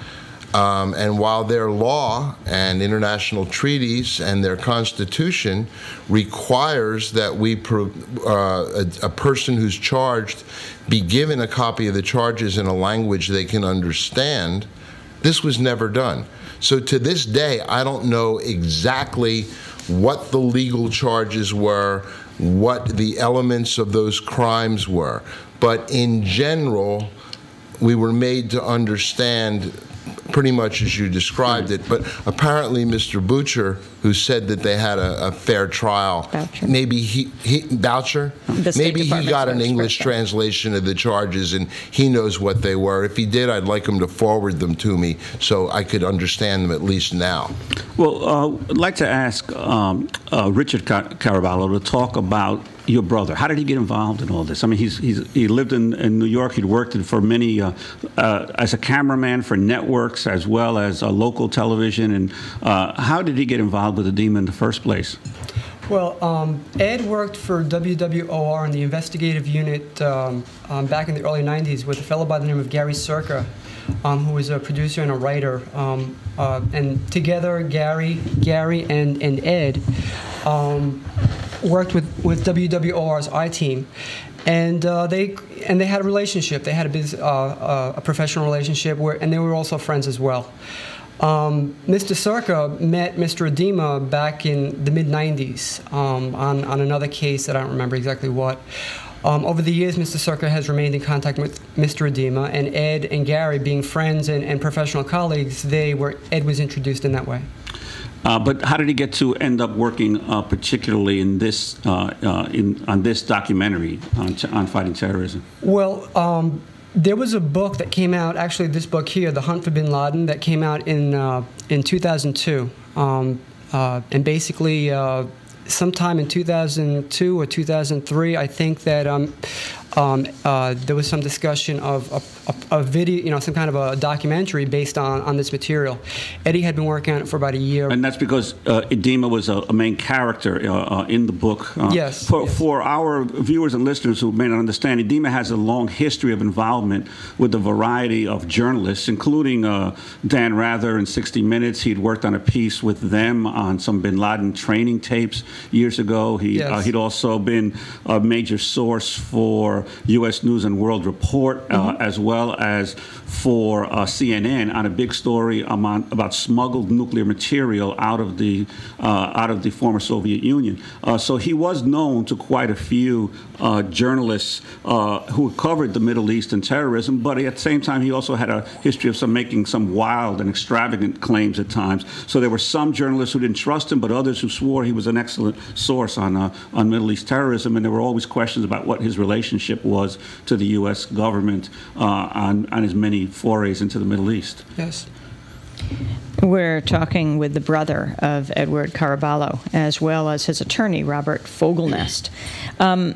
Um, and while their law and international treaties and their constitution requires that we, pro, uh, a, a person who's charged be given a copy of the charges in a language they can understand, this was never done. So to this day, I don't know exactly what the legal charges were, what the elements of those crimes were. But in general, we were made to understand pretty much as you described it, but apparently Mister Boucher, who said that they had a, a fair trial, Boucher. maybe he, he Boucher, maybe he got an English translation of the charges and he knows what they were. If he did, I'd like him to forward them to me so I could understand them at least now. Well, uh, I'd like to ask um, uh, Richard Car- Caraballo to talk about your brother. How did he get involved in all this? I mean, he's, he's he lived in, in New York. He'd worked for many uh, uh, as a cameraman for networks as well as uh, local television. And uh, how did he get involved with Edema in the first place? Well, um, Ed worked for W W O R in the investigative unit um, um, back in the early nineties with a fellow by the name of Gary Circa, um, who was a producer and a writer. Um, uh, and together, Gary, Gary, and and Ed um, worked with, with W W O R's I-Team, and uh, they and they had a relationship. They had a biz, uh, uh, a professional relationship, where, and they were also friends as well. Um, Mister Circa met Mister Edema back in the mid nineties um, on, on another case that I don't remember exactly what. Um, over the years, Mister Circa has remained in contact with Mister Edema, and Ed and Gary, being friends and, and professional colleagues, they were Ed was introduced in that way. Uh, but how did he get to end up working uh, particularly in this uh, uh, in on this documentary on, on fighting terrorism? Well. Um, There was a book that came out, actually this book here, The Hunt for Bin Laden, that came out in uh, in two thousand two. Um, uh, and basically, uh, sometime in two thousand two or two thousand three, I think that um, um, uh, there was some discussion of a, a, a video, you know, some kind of a documentary based on, on this material. Eddie had been working on it for about a year. And that's because uh, Edema was a, a main character uh, uh, in the book. Uh, yes, for, yes. For our viewers and listeners who may not understand, Edema has a long history of involvement with a variety of journalists, including uh, Dan Rather in sixty minutes. He'd worked on a piece with them on some Bin Laden training tapes years ago. He, yes. uh, he'd also been a major source for U S News and World Report, uh, mm-hmm. as well as for uh, C N N on a big story um, about smuggled nuclear material out of the uh, out of the former Soviet Union. Uh, so he was known to quite a few uh, journalists uh, who covered the Middle East and terrorism. But at the same time, he also had a history of some making some wild and extravagant claims at times. So there were some journalists who didn't trust him, but others who swore he was an excellent source on uh, on Middle East terrorism. And there were always questions about what his relationship was to the U S government uh, on on his many forays into the Middle East. Yes. We're talking with the brother of Edward Caraballo, as well as his attorney, Robert Fogelnest. Um,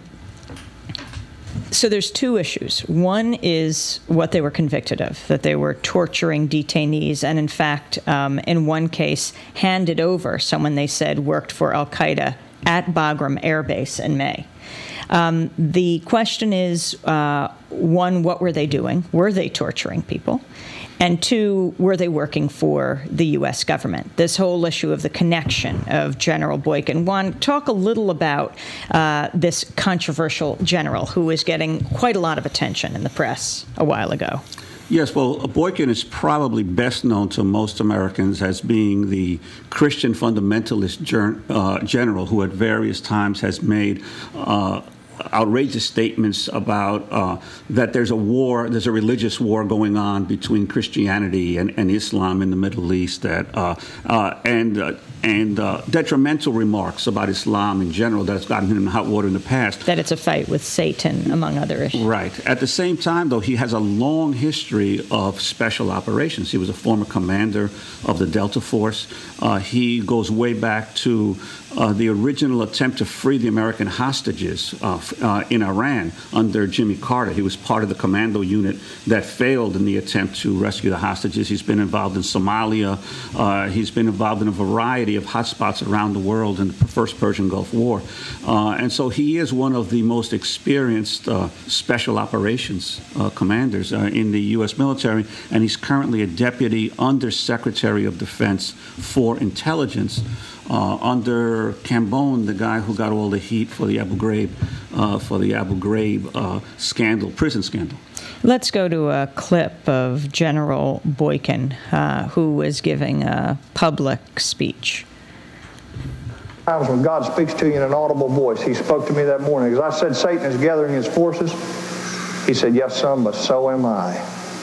so there's two issues. One is what they were convicted of, that they were torturing detainees, and in fact, um, in one case, handed over someone they said worked for al-Qaeda at Bagram Air Base in May. Um, the question is, uh, one, what were they doing? Were they torturing people? And two, were they working for the U S government? This whole issue of the connection of General Boykin. Juan, talk a little about uh, this controversial general who is getting quite a lot of attention in the press a while ago. Yes, well, Boykin is probably best known to most Americans as being the Christian fundamentalist ger- uh, general who at various times has made uh, outrageous statements about uh, that there's a war, there's a religious war going on between Christianity and, and Islam in the Middle East, that uh, uh, and uh, and uh, detrimental remarks about Islam in general that's gotten him in hot water in the past. That it's a fight with Satan, among other issues. Right. At the same time, though, he has a long history of special operations. He was a former commander of the Delta Force. Uh, he goes way back to uh, the original attempt to free the American hostages uh, uh, in Iran under Jimmy Carter. He was part of the commando unit that failed in the attempt to rescue the hostages. He's been involved in Somalia. Uh, he's been involved in a variety of hotspots around the world in the first Persian Gulf War. Uh, and so he is one of the most experienced uh, special operations uh, commanders uh, in the U S military, and he's currently a deputy undersecretary of defense for intelligence uh, under Cambone, the guy who got all the heat for the Abu Ghraib, uh, for the Abu Ghraib uh, scandal, prison scandal. Let's go to a clip of General Boykin, uh, who was giving a public speech. Times when God speaks to you in an audible voice. He spoke to me that morning. As I said, Satan is gathering his forces. He said, yes, son, but so am I.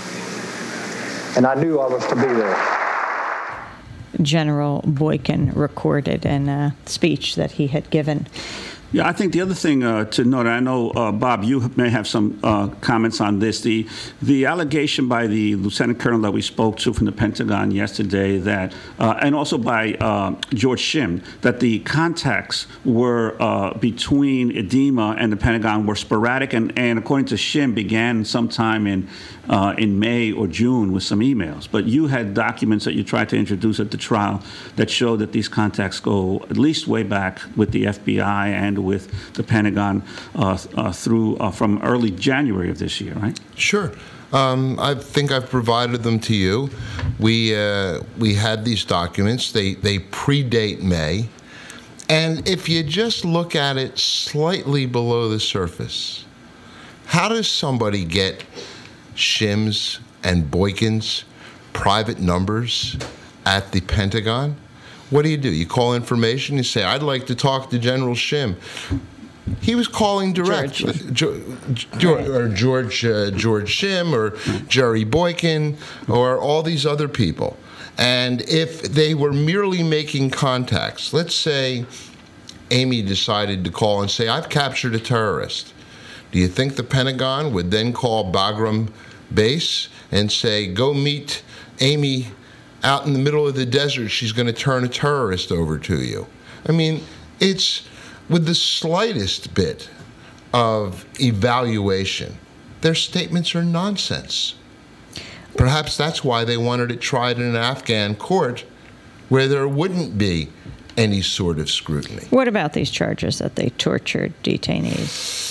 And I knew I was to be there. General Boykin recorded in a speech that he had given. Yeah, I think the other thing uh, to note, I know, uh, Bob, you may have some uh, comments on this. The the allegation by the lieutenant colonel that we spoke to from the Pentagon yesterday that, uh, and also by uh, George Shim, that the contacts were uh, between Edema and the Pentagon were sporadic, and, and according to Shim, began sometime in uh, in May or June with some emails. But you had documents that you tried to introduce at the trial that showed that these contacts go at least way back with the F B I and with the Pentagon uh, uh, through uh, from early January of this year, right? Sure. Um, I think I've provided them to you. We uh, we had these documents. They they predate May, and if you just look at it slightly below the surface, how does somebody get Shim's and Boykin's private numbers at the Pentagon? What do you do? You call information, you say, I'd like to talk to General Shim. He was calling direct. George, George, or George, uh, George Shim or Jerry Boykin or all these other people. And if they were merely making contacts, let's say Amy decided to call and say, I've captured a terrorist. Do you think the Pentagon would then call Bagram Base and say, go meet Amy out in the middle of the desert, she's going to turn a terrorist over to you? I mean, it's with the slightest bit of evaluation, their statements are nonsense. Perhaps that's why they wanted it tried in an Afghan court where there wouldn't be any sort of scrutiny. What about these charges that they tortured detainees?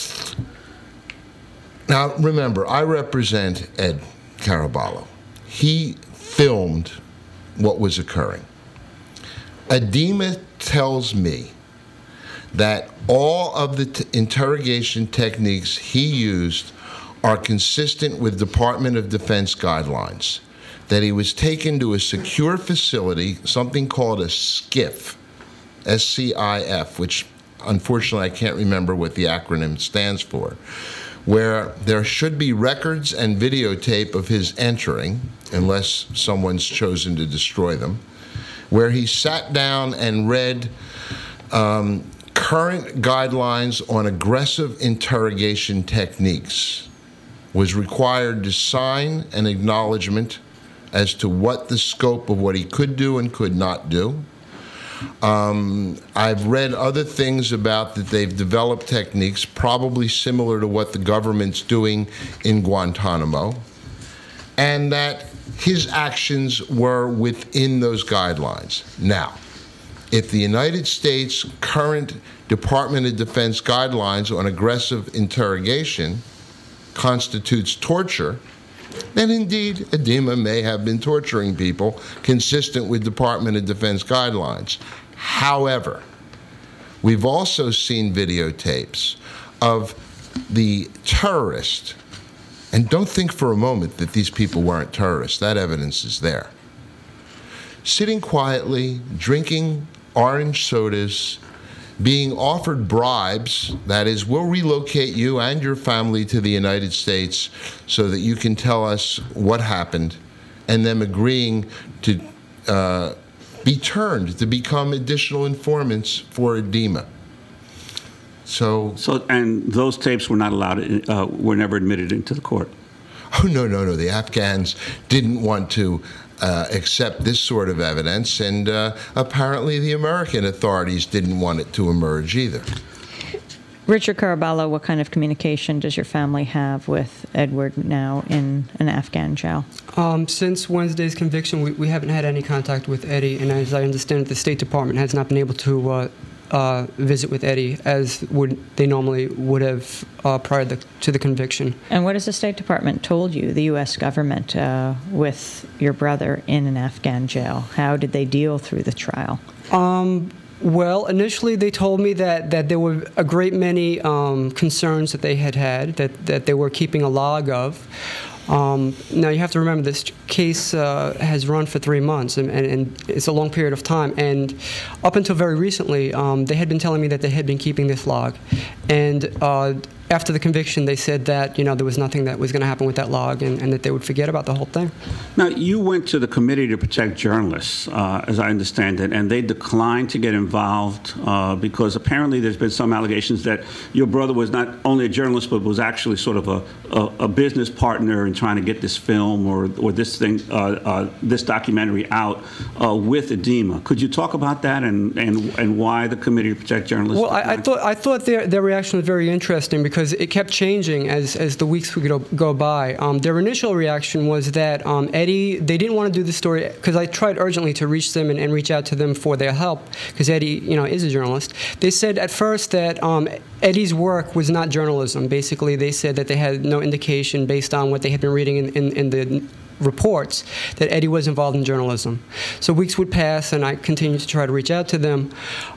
Now, remember, I represent Ed Caraballo. He filmed what was occurring. Edema tells me that all of the t- interrogation techniques he used are consistent with Department of Defense guidelines, that he was taken to a secure facility, something called a SCIF, S C I F, which unfortunately I can't remember what the acronym stands for, where there should be records and videotape of his entering, unless someone's chosen to destroy them, where he sat down and read um, current guidelines on aggressive interrogation techniques, was required to sign an acknowledgement as to what the scope of what he could do and could not do. Um, I've read other things about that they've developed techniques probably similar to what the government's doing in Guantanamo, and that his actions were within those guidelines. Now, if the United States current Department of Defense guidelines on aggressive interrogation constitutes torture, then indeed Edema may have been torturing people consistent with Department of Defense guidelines. However, we've also seen videotapes of the terrorist, and don't think for a moment that these people weren't terrorists. That evidence is there. Sitting quietly, drinking orange sodas, being offered bribes, that is, we'll relocate you and your family to the United States so that you can tell us what happened, and them agreeing to uh, be turned to become additional informants for Edema. So, so, and those tapes were not allowed, uh, were never admitted into the court. Oh, no, no, no. The Afghans didn't want to uh, accept this sort of evidence, and uh, apparently the American authorities didn't want it to emerge either. Richard Caraballo, what kind of communication does your family have with Edward now in an Afghan jail? Um, since Wednesday's conviction, we, we haven't had any contact with Eddie, and as I understand it, the State Department has not been able to uh, uh, visit with Eddie as would they normally would have uh, prior to the, to the conviction. And what has the State Department told you, the U S government, uh, with your brother in an Afghan jail? How did they deal through the trial? Um, well, initially they told me that, that there were a great many um, concerns that they had had, that, that they were keeping a log of. Um, now, you have to remember this case uh, has run for three months, and, and, and it's a long period of time. And up until very recently, um, they had been telling me that they had been keeping this log. And uh, after the conviction, they said that, you know, there was nothing that was going to happen with that log, and, and that they would forget about the whole thing. Now, you went to the Committee to Protect Journalists, uh, as I understand it, and they declined to get involved uh, because apparently there's been some allegations that your brother was not only a journalist, but was actually sort of a, a, a business partner in trying to get this film or, or this thing, uh, uh, this documentary out uh, with Edema. Could you talk about that and, and, and why the Committee to Protect Journalists? Well, I, I thought I thought their their reaction was very interesting because it kept changing as as the weeks would go, go by. Um, their initial reaction was that um, Eddie, they didn't want to do the story because I tried urgently to reach them and, and reach out to them for their help because Eddie, you know, is a journalist. They said at first that um, Eddie's work was not journalism. Basically, they said that they had no indication based on what they had been reading in, in, in the reports that Eddie was involved in journalism. So weeks would pass, and I continued to try to reach out to them.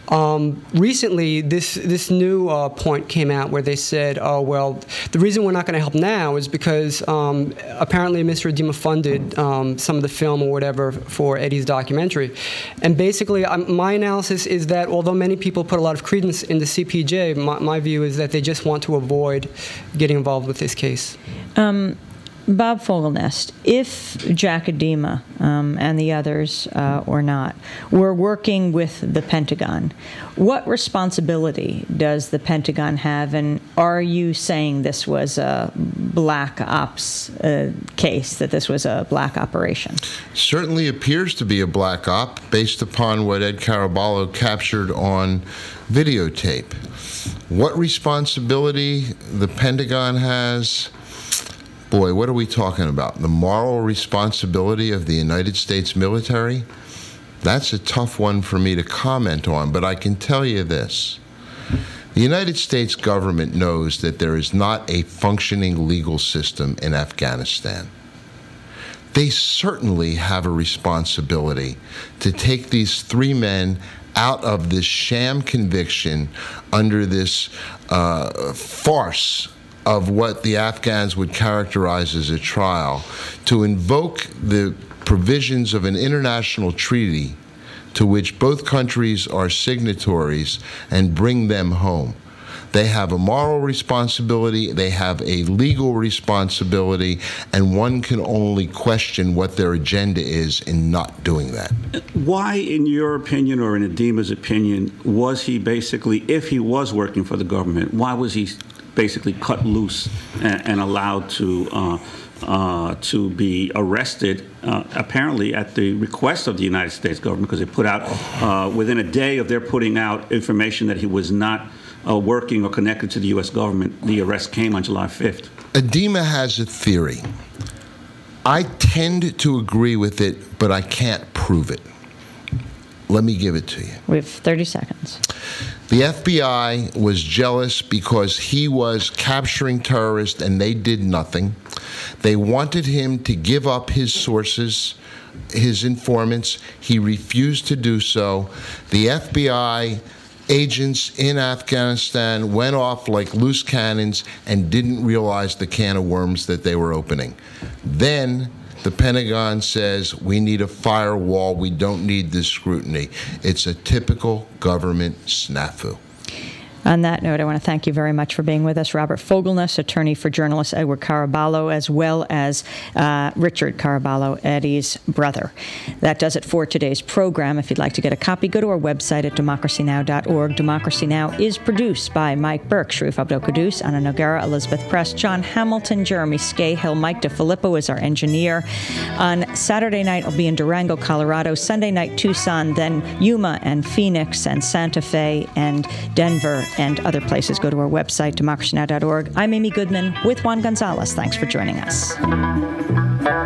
Um, recently, this this new uh, point came out where they said, oh, well, the reason we're not going to help now is because um, apparently Mister Edema funded um, some of the film or whatever for Eddie's documentary. And basically, um, my analysis is that although many people put a lot of credence in the C P J, my, my view is that they just want to avoid getting involved with this case. Um, Bob Fogelnest, if Jack Edema um, and the others, uh, or not, were working with the Pentagon, what responsibility does the Pentagon have, and are you saying this was a black ops uh, case, that this was a black operation? Certainly appears to be a black op based upon what Ed Caraballo captured on videotape. What responsibility the Pentagon has? Boy, what are we talking about? The moral responsibility of the United States military? That's a tough one for me to comment on, but I can tell you this. The United States government knows that there is not a functioning legal system in Afghanistan. They certainly have a responsibility to take these three men out of this sham conviction under this uh, farce of what the Afghans would characterize as a trial, to invoke the provisions of an international treaty to which both countries are signatories and bring them home. They have a moral responsibility, they have a legal responsibility, and one can only question what their agenda is in not doing that. Why, in your opinion, or in Edema's opinion, was he basically, if he was working for the government, why was he basically cut loose and, and allowed to uh, uh, to be arrested, uh, apparently at the request of the United States government, because they put out, uh, within a day of their putting out information that he was not uh, working or connected to the U S government, the arrest came on July fifth. Edema has a theory. I tend to agree with it, but I can't prove it. Let me give it to you. We have thirty seconds. The F B I was jealous because he was capturing terrorists and they did nothing. They wanted him to give up his sources, his informants. He refused to do so. The F B I agents in Afghanistan went off like loose cannons and didn't realize the can of worms that they were opening. Then the Pentagon says, we need a firewall, we don't need this scrutiny. It's a typical government snafu. On that note, I want to thank you very much for being with us. Robert Fogelnest, attorney for journalist Edward Caraballo, as well as uh, Richard Caraballo, Eddie's brother. That does it for today's program. If you'd like to get a copy, go to our website at democracy now dot org. Democracy Now! Is produced by Mike Burke, Sharif Abdel-Quddus, Anna Noguera, Elizabeth Press, John Hamilton, Jeremy Scahill, Mike DeFilippo is our engineer. On Saturday night, I'll be in Durango, Colorado. Sunday night, Tucson, then Yuma and Phoenix and Santa Fe and Denver and other places. Go to our website, democracy now dot org. I'm Amy Goodman with Juan Gonzalez. Thanks for joining us.